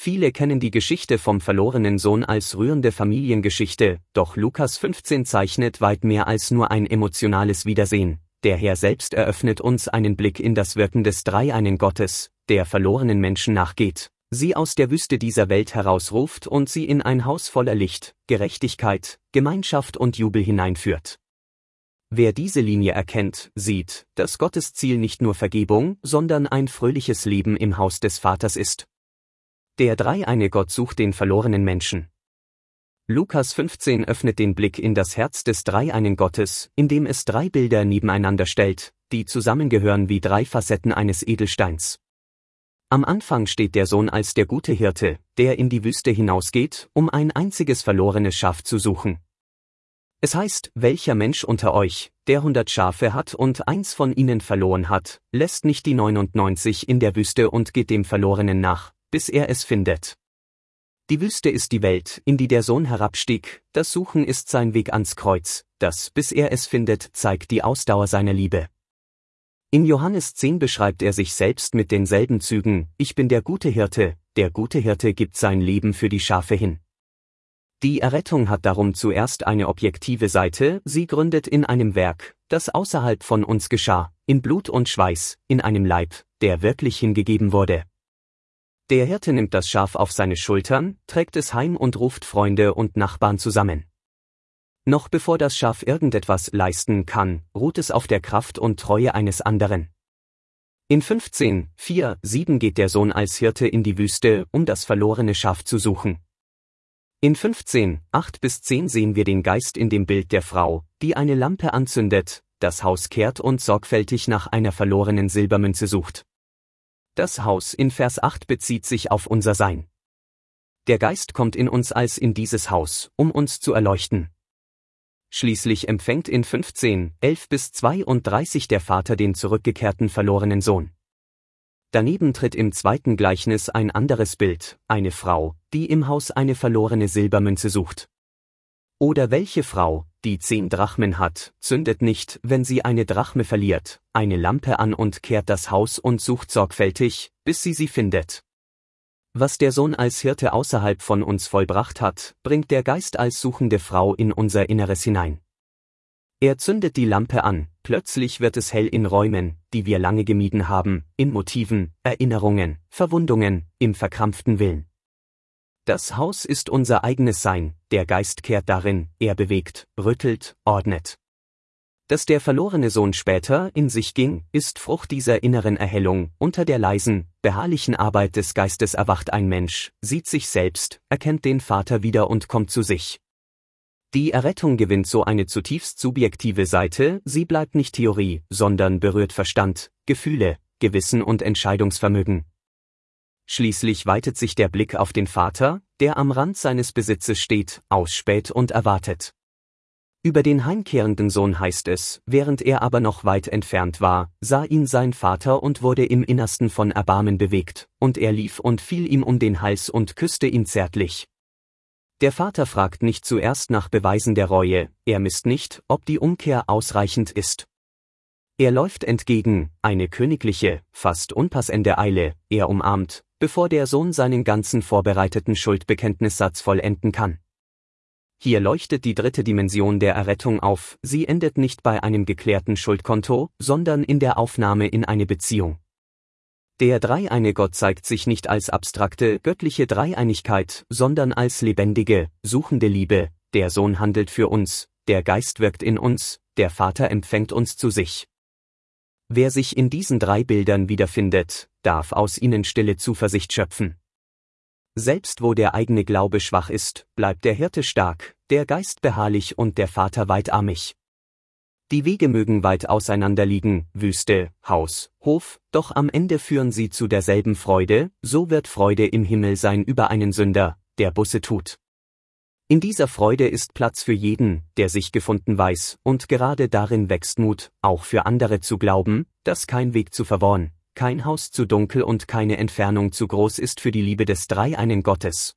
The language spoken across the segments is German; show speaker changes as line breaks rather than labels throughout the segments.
Viele kennen die Geschichte vom verlorenen Sohn als rührende Familiengeschichte, doch Lukas 15 zeichnet weit mehr als nur ein emotionales Wiedersehen. Der Herr selbst eröffnet uns einen Blick in das Wirken des dreieinen Gottes, der verlorenen Menschen nachgeht, sie aus der Wüste dieser Welt herausruft und sie in ein Haus voller Licht, Gerechtigkeit, Gemeinschaft und Jubel hineinführt. Wer diese Linie erkennt, sieht, dass Gottes Ziel nicht nur Vergebung, sondern ein fröhliches Leben im Haus des Vaters ist. Der dreieine Gott sucht den verlorenen Menschen. Lukas 15 öffnet den Blick in das Herz des dreieinen Gottes, indem es drei Bilder nebeneinander stellt, die zusammengehören wie drei Facetten eines Edelsteins. Am Anfang steht der Sohn als der gute Hirte, der in die Wüste hinausgeht, um ein einziges verlorenes Schaf zu suchen. Es heißt, welcher Mensch unter euch, der 100 Schafe hat und eins von ihnen verloren hat, lässt nicht die 99 in der Wüste und geht dem Verlorenen nach, bis er es findet. Die Wüste ist die Welt, in die der Sohn herabstieg, das Suchen ist sein Weg ans Kreuz, das bis er es findet zeigt die Ausdauer seiner Liebe. In Johannes 10 beschreibt er sich selbst mit denselben Zügen, ich bin der gute Hirte gibt sein Leben für die Schafe hin. Die Errettung hat darum zuerst eine objektive Seite, sie gründet in einem Werk, das außerhalb von uns geschah, in Blut und Schweiß, in einem Leib, der wirklich hingegeben wurde. Der Hirte nimmt das Schaf auf seine Schultern, trägt es heim und ruft Freunde und Nachbarn zusammen. Noch bevor das Schaf irgendetwas leisten kann, ruht es auf der Kraft und Treue eines anderen. In 15,4-7 geht der Sohn als Hirte in die Wüste, um das verlorene Schaf zu suchen. In 15,8-10 sehen wir den Geist in dem Bild der Frau, die eine Lampe anzündet, das Haus kehrt und sorgfältig nach einer verlorenen Silbermünze sucht. Das Haus in Vers 8 bezieht sich auf unser Sein. Der Geist kommt in uns als in dieses Haus, um uns zu erleuchten. Schließlich empfängt in 15,11-32 der Vater den zurückgekehrten verlorenen Sohn. Daneben tritt im zweiten Gleichnis ein anderes Bild, eine Frau, die im Haus eine verlorene Silbermünze sucht. Oder welche Frau, die 10 Drachmen hat, zündet nicht, wenn sie eine Drachme verliert, eine Lampe an und kehrt das Haus und sucht sorgfältig, bis sie findet. Was der Sohn als Hirte außerhalb von uns vollbracht hat, bringt der Geist als suchende Frau in unser Inneres hinein. Er zündet die Lampe an, plötzlich wird es hell in Räumen, die wir lange gemieden haben, in Motiven, Erinnerungen, Verwundungen, im verkrampften Willen. Das Haus ist unser eigenes Sein, der Geist kehrt darin, er bewegt, rüttelt, ordnet. Dass der verlorene Sohn später in sich ging, ist Frucht dieser inneren Erhellung, unter der leisen, beharrlichen Arbeit des Geistes erwacht ein Mensch, sieht sich selbst, erkennt den Vater wieder und kommt zu sich. Die Errettung gewinnt so eine zutiefst subjektive Seite, sie bleibt nicht Theorie, sondern berührt Verstand, Gefühle, Gewissen und Entscheidungsvermögen. Schließlich weitet sich der Blick auf den Vater, der am Rand seines Besitzes steht, ausspäht und erwartet. Über den heimkehrenden Sohn heißt es, während er aber noch weit entfernt war, sah ihn sein Vater und wurde im Innersten von Erbarmen bewegt, und er lief und fiel ihm um den Hals und küsste ihn zärtlich. Der Vater fragt nicht zuerst nach Beweisen der Reue, er misst nicht, ob die Umkehr ausreichend ist. Er läuft entgegen, eine königliche, fast unpassende Eile, er umarmt, bevor der Sohn seinen ganzen vorbereiteten Schuldbekenntnissatz vollenden kann. Hier leuchtet die dritte Dimension der Errettung auf, sie endet nicht bei einem geklärten Schuldkonto, sondern in der Aufnahme in eine Beziehung. Der dreieine Gott zeigt sich nicht als abstrakte, göttliche Dreieinigkeit, sondern als lebendige, suchende Liebe, der Sohn handelt für uns, der Geist wirkt in uns, der Vater empfängt uns zu sich. Wer sich in diesen drei Bildern wiederfindet, darf aus ihnen stille Zuversicht schöpfen. Selbst wo der eigene Glaube schwach ist, bleibt der Hirte stark, der Geist beharrlich und der Vater weitarmig. Die Wege mögen weit auseinander liegen, Wüste, Haus, Hof, doch am Ende führen sie zu derselben Freude, so wird Freude im Himmel sein über einen Sünder, der Buße tut. In dieser Freude ist Platz für jeden, der sich gefunden weiß, und gerade darin wächst Mut, auch für andere zu glauben, dass kein Weg zu verworren, kein Haus zu dunkel und keine Entfernung zu groß ist für die Liebe des dreieinen Gottes.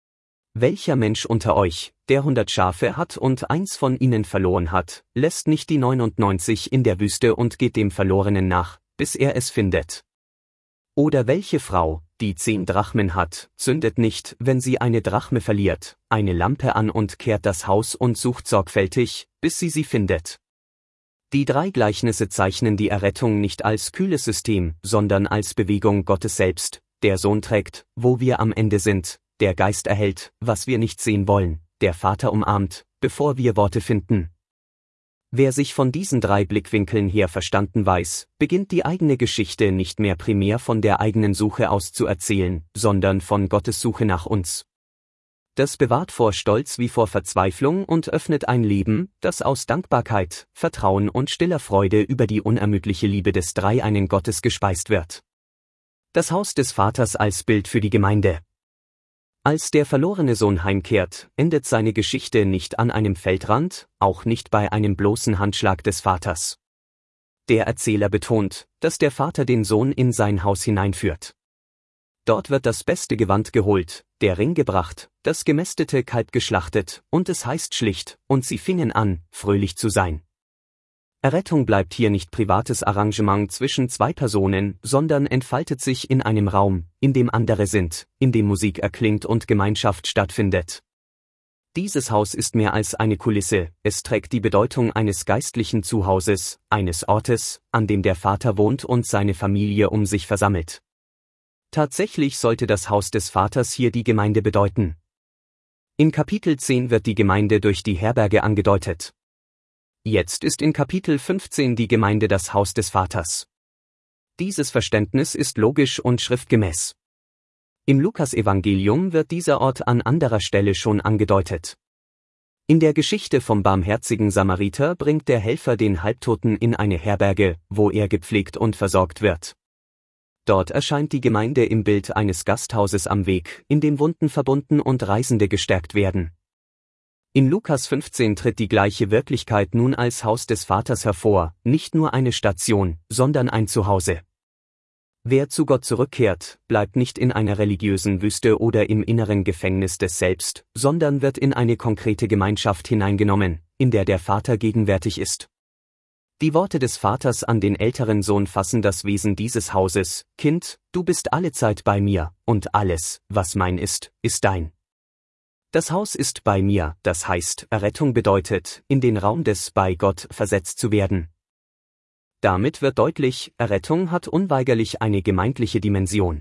Welcher Mensch unter euch, der 100 Schafe hat und eins von ihnen verloren hat, lässt nicht die 99 in der Wüste und geht dem Verlorenen nach, bis er es findet? Oder welche Frau, die 10 Drachmen hat, zündet nicht, wenn sie eine Drachme verliert, eine Lampe an und kehrt das Haus und sucht sorgfältig, bis sie findet. Die 3 Gleichnisse zeichnen die Errettung nicht als kühles System, sondern als Bewegung Gottes selbst. Der Sohn trägt, wo wir am Ende sind, der Geist erhält, was wir nicht sehen wollen, der Vater umarmt, bevor wir Worte finden. Wer sich von diesen 3 Blickwinkeln her verstanden weiß, beginnt die eigene Geschichte nicht mehr primär von der eigenen Suche aus zu erzählen, sondern von Gottes Suche nach uns. Das bewahrt vor Stolz wie vor Verzweiflung und öffnet ein Leben, das aus Dankbarkeit, Vertrauen und stiller Freude über die unermüdliche Liebe des dreieinen Gottes gespeist wird. Das Haus des Vaters als Bild für die Gemeinde. Als der verlorene Sohn heimkehrt, endet seine Geschichte nicht an einem Feldrand, auch nicht bei einem bloßen Handschlag des Vaters. Der Erzähler betont, dass der Vater den Sohn in sein Haus hineinführt. Dort wird das beste Gewand geholt, der Ring gebracht, das gemästete Kalb geschlachtet, und es heißt schlicht, und sie fingen an, fröhlich zu sein. Errettung bleibt hier nicht privates Arrangement zwischen 2 Personen, sondern entfaltet sich in einem Raum, in dem andere sind, in dem Musik erklingt und Gemeinschaft stattfindet. Dieses Haus ist mehr als eine Kulisse, es trägt die Bedeutung eines geistlichen Zuhauses, eines Ortes, an dem der Vater wohnt und seine Familie um sich versammelt. Tatsächlich sollte das Haus des Vaters hier die Gemeinde bedeuten. In Kapitel 10 wird die Gemeinde durch die Herberge angedeutet. Jetzt ist in Kapitel 15 die Gemeinde das Haus des Vaters. Dieses Verständnis ist logisch und schriftgemäß. Im Lukas-Evangelium wird dieser Ort an anderer Stelle schon angedeutet. In der Geschichte vom barmherzigen Samariter bringt der Helfer den Halbtoten in eine Herberge, wo er gepflegt und versorgt wird. Dort erscheint die Gemeinde im Bild eines Gasthauses am Weg, in dem Wunden verbunden und Reisende gestärkt werden. In Lukas 15 tritt die gleiche Wirklichkeit nun als Haus des Vaters hervor, nicht nur eine Station, sondern ein Zuhause. Wer zu Gott zurückkehrt, bleibt nicht in einer religiösen Wüste oder im inneren Gefängnis des Selbst, sondern wird in eine konkrete Gemeinschaft hineingenommen, in der der Vater gegenwärtig ist. Die Worte des Vaters an den älteren Sohn fassen das Wesen dieses Hauses: Kind, du bist allezeit bei mir, und alles, was mein ist, ist dein. Das Haus ist bei mir, das heißt, Errettung bedeutet, in den Raum des bei Gott versetzt zu werden. Damit wird deutlich, Errettung hat unweigerlich eine gemeindliche Dimension.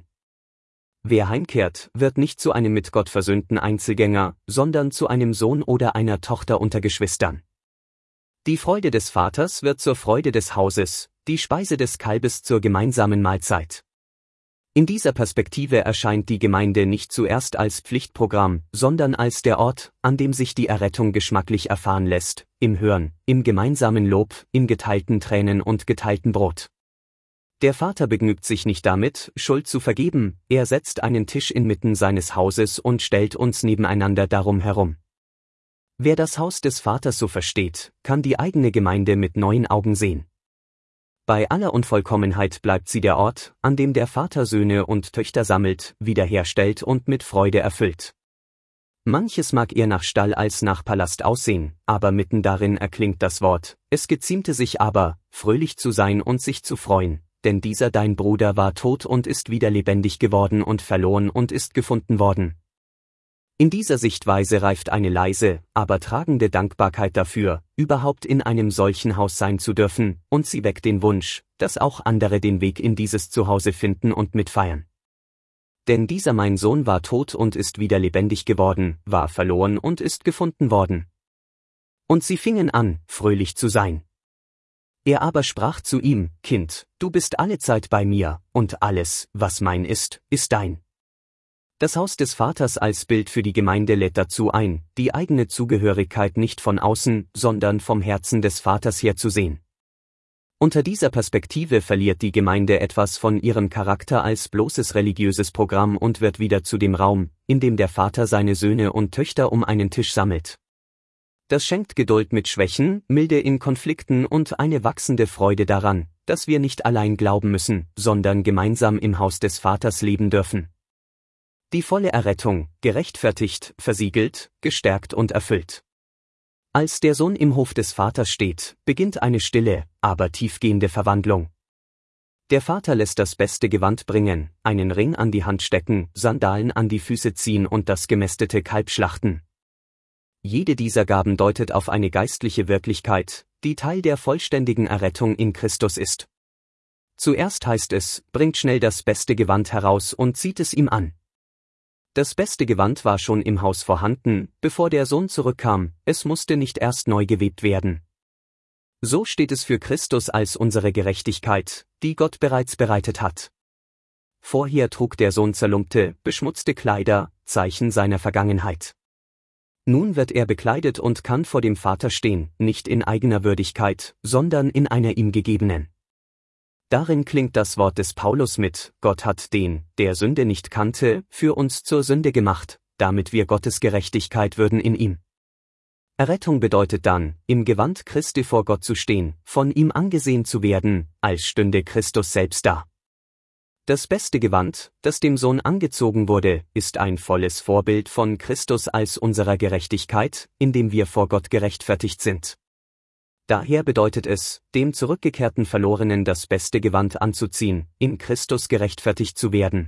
Wer heimkehrt, wird nicht zu einem mit Gott versöhnten Einzelgänger, sondern zu einem Sohn oder einer Tochter unter Geschwistern. Die Freude des Vaters wird zur Freude des Hauses, die Speise des Kalbes zur gemeinsamen Mahlzeit. In dieser Perspektive erscheint die Gemeinde nicht zuerst als Pflichtprogramm, sondern als der Ort, an dem sich die Errettung geschmacklich erfahren lässt, im Hören, im gemeinsamen Lob, in geteilten Tränen und geteiltem Brot. Der Vater begnügt sich nicht damit, Schuld zu vergeben, er setzt einen Tisch inmitten seines Hauses und stellt uns nebeneinander darum herum. Wer das Haus des Vaters so versteht, kann die eigene Gemeinde mit neuen Augen sehen. Bei aller Unvollkommenheit bleibt sie der Ort, an dem der Vater Söhne und Töchter sammelt, wiederherstellt und mit Freude erfüllt. Manches mag eher nach Stall als nach Palast aussehen, aber mitten darin erklingt das Wort: Es geziemte sich aber, fröhlich zu sein und sich zu freuen, denn dieser dein Bruder war tot und ist wieder lebendig geworden und verloren und ist gefunden worden. In dieser Sichtweise reift eine leise, aber tragende Dankbarkeit dafür, überhaupt in einem solchen Haus sein zu dürfen, und sie weckt den Wunsch, dass auch andere den Weg in dieses Zuhause finden und mitfeiern. Denn dieser mein Sohn war tot und ist wieder lebendig geworden, war verloren und ist gefunden worden. Und sie fingen an, fröhlich zu sein. Er aber sprach zu ihm: Kind, du bist allezeit bei mir, und alles, was mein ist, ist dein. Das Haus des Vaters als Bild für die Gemeinde lädt dazu ein, die eigene Zugehörigkeit nicht von außen, sondern vom Herzen des Vaters her zu sehen. Unter dieser Perspektive verliert die Gemeinde etwas von ihrem Charakter als bloßes religiöses Programm und wird wieder zu dem Raum, in dem der Vater seine Söhne und Töchter um einen Tisch sammelt. Das schenkt Geduld mit Schwächen, Milde in Konflikten und eine wachsende Freude daran, dass wir nicht allein glauben müssen, sondern gemeinsam im Haus des Vaters leben dürfen. Die volle Errettung, gerechtfertigt, versiegelt, gestärkt und erfüllt. Als der Sohn im Hof des Vaters steht, beginnt eine stille, aber tiefgehende Verwandlung. Der Vater lässt das beste Gewand bringen, einen Ring an die Hand stecken, Sandalen an die Füße ziehen und das gemästete Kalb schlachten. Jede dieser Gaben deutet auf eine geistliche Wirklichkeit, die Teil der vollständigen Errettung in Christus ist. Zuerst heißt es, bringt schnell das beste Gewand heraus und zieht es ihm an. Das beste Gewand war schon im Haus vorhanden, bevor der Sohn zurückkam, es musste nicht erst neu gewebt werden. So steht es für Christus als unsere Gerechtigkeit, die Gott bereits bereitet hat. Vorher trug der Sohn zerlumpte, beschmutzte Kleider, Zeichen seiner Vergangenheit. Nun wird er bekleidet und kann vor dem Vater stehen, nicht in eigener Würdigkeit, sondern in einer ihm gegebenen. Darin klingt das Wort des Paulus mit: Gott hat den, der Sünde nicht kannte, für uns zur Sünde gemacht, damit wir Gottes Gerechtigkeit würden in ihm. Errettung bedeutet dann, im Gewand Christi vor Gott zu stehen, von ihm angesehen zu werden, als stünde Christus selbst da. Das beste Gewand, das dem Sohn angezogen wurde, ist ein volles Vorbild von Christus als unserer Gerechtigkeit, in dem wir vor Gott gerechtfertigt sind. Daher bedeutet es, dem zurückgekehrten Verlorenen das beste Gewand anzuziehen, in Christus gerechtfertigt zu werden.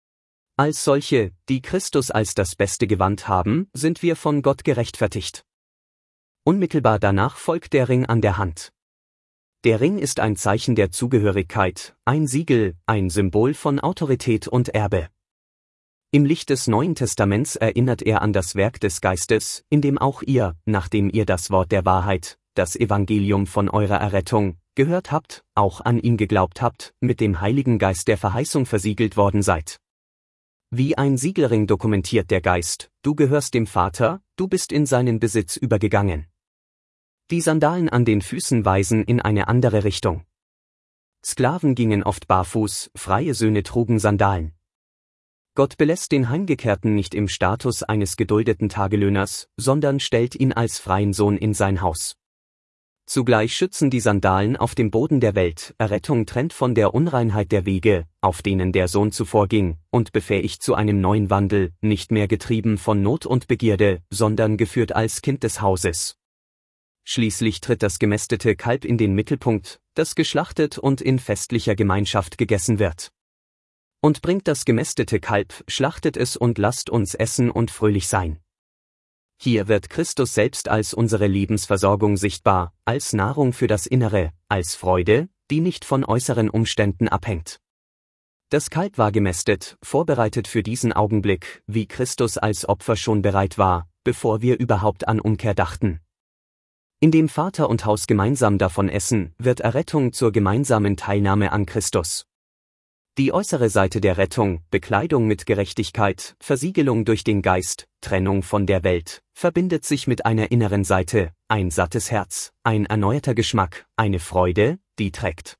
Als solche, die Christus als das beste Gewand haben, sind wir von Gott gerechtfertigt. Unmittelbar danach folgt der Ring an der Hand. Der Ring ist ein Zeichen der Zugehörigkeit, ein Siegel, ein Symbol von Autorität und Erbe. Im Licht des Neuen Testaments erinnert er an das Werk des Geistes, in dem auch ihr, nachdem ihr das Wort der Wahrheit, das Evangelium von eurer Errettung, gehört habt, auch an ihn geglaubt habt, mit dem Heiligen Geist der Verheißung versiegelt worden seid. Wie ein Siegelring dokumentiert der Geist: Du gehörst dem Vater, du bist in seinen Besitz übergegangen. Die Sandalen an den Füßen weisen in eine andere Richtung. Sklaven gingen oft barfuß, freie Söhne trugen Sandalen. Gott belässt den Heimgekehrten nicht im Status eines geduldeten Tagelöhners, sondern stellt ihn als freien Sohn in sein Haus. Zugleich schützen die Sandalen auf dem Boden der Welt, Errettung trennt von der Unreinheit der Wege, auf denen der Sohn zuvor ging, und befähigt zu einem neuen Wandel, nicht mehr getrieben von Not und Begierde, sondern geführt als Kind des Hauses. Schließlich tritt das gemästete Kalb in den Mittelpunkt, das geschlachtet und in festlicher Gemeinschaft gegessen wird. Und bringt das gemästete Kalb, schlachtet es und lasst uns essen und fröhlich sein. Hier wird Christus selbst als unsere Lebensversorgung sichtbar, als Nahrung für das Innere, als Freude, die nicht von äußeren Umständen abhängt. Das Kalb war gemästet, vorbereitet für diesen Augenblick, wie Christus als Opfer schon bereit war, bevor wir überhaupt an Umkehr dachten. Indem Vater und Haus gemeinsam davon essen, wird Errettung zur gemeinsamen Teilnahme an Christus. Die äußere Seite der Rettung, Bekleidung mit Gerechtigkeit, Versiegelung durch den Geist, Trennung von der Welt, verbindet sich mit einer inneren Seite, ein sattes Herz, ein erneuerter Geschmack, eine Freude, die trägt.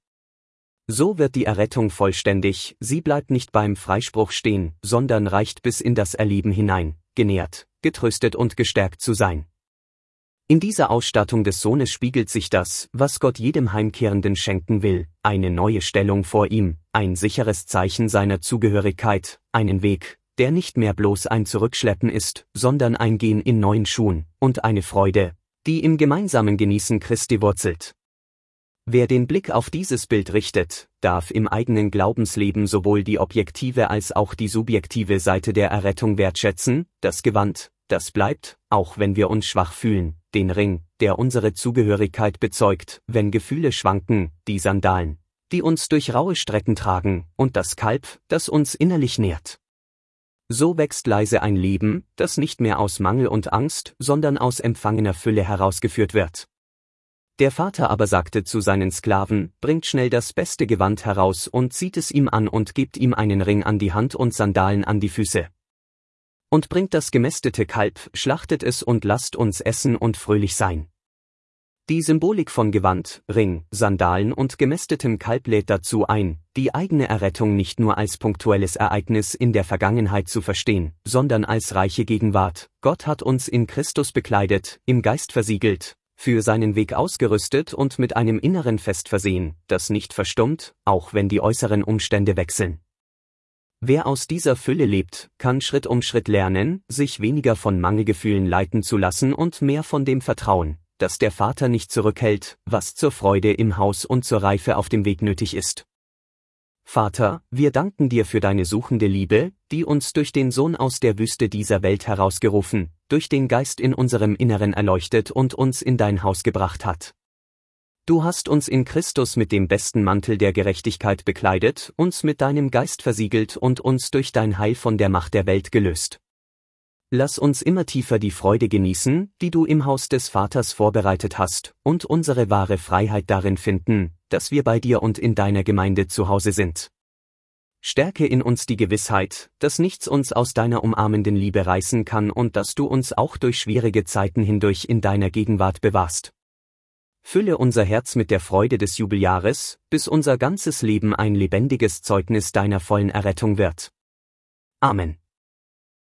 So wird die Errettung vollständig, sie bleibt nicht beim Freispruch stehen, sondern reicht bis in das Erleben hinein, genährt, getröstet und gestärkt zu sein. In dieser Ausstattung des Sohnes spiegelt sich das, was Gott jedem Heimkehrenden schenken will, eine neue Stellung vor ihm, ein sicheres Zeichen seiner Zugehörigkeit, einen Weg, der nicht mehr bloß ein Zurückschleppen ist, sondern ein Gehen in neuen Schuhen, und eine Freude, die im gemeinsamen Genießen Christi wurzelt. Wer den Blick auf dieses Bild richtet, darf im eigenen Glaubensleben sowohl die objektive als auch die subjektive Seite der Errettung wertschätzen, das Gewand, das bleibt, auch wenn wir uns schwach fühlen, den Ring, der unsere Zugehörigkeit bezeugt, wenn Gefühle schwanken, die Sandalen, die uns durch raue Strecken tragen, und das Kalb, das uns innerlich nährt. So wächst leise ein Leben, das nicht mehr aus Mangel und Angst, sondern aus empfangener Fülle herausgeführt wird. Der Vater aber sagte zu seinen Sklaven: Bringt schnell das beste Gewand heraus und zieht es ihm an und gebt ihm einen Ring an die Hand und Sandalen an die Füße. Und bringt das gemästete Kalb, schlachtet es und lasst uns essen und fröhlich sein. Die Symbolik von Gewand, Ring, Sandalen und gemästetem Kalb lädt dazu ein, die eigene Errettung nicht nur als punktuelles Ereignis in der Vergangenheit zu verstehen, sondern als reiche Gegenwart. Gott hat uns in Christus bekleidet, im Geist versiegelt, für seinen Weg ausgerüstet und mit einem inneren Fest versehen, das nicht verstummt, auch wenn die äußeren Umstände wechseln. Wer aus dieser Fülle lebt, kann Schritt um Schritt lernen, sich weniger von Mangelgefühlen leiten zu lassen und mehr von dem Vertrauen, dass der Vater nicht zurückhält, was zur Freude im Haus und zur Reife auf dem Weg nötig ist. Vater, wir danken dir für deine suchende Liebe, die uns durch den Sohn aus der Wüste dieser Welt herausgerufen, durch den Geist in unserem Inneren erleuchtet und uns in dein Haus gebracht hat. Du hast uns in Christus mit dem besten Mantel der Gerechtigkeit bekleidet, uns mit deinem Geist versiegelt und uns durch dein Heil von der Macht der Welt gelöst. Lass uns immer tiefer die Freude genießen, die du im Haus des Vaters vorbereitet hast, und unsere wahre Freiheit darin finden, dass wir bei dir und in deiner Gemeinde zu Hause sind. Stärke in uns die Gewissheit, dass nichts uns aus deiner umarmenden Liebe reißen kann und dass du uns auch durch schwierige Zeiten hindurch in deiner Gegenwart bewahrst. Fülle unser Herz mit der Freude des Jubeljahres, bis unser ganzes Leben ein lebendiges Zeugnis deiner vollen Errettung wird. Amen.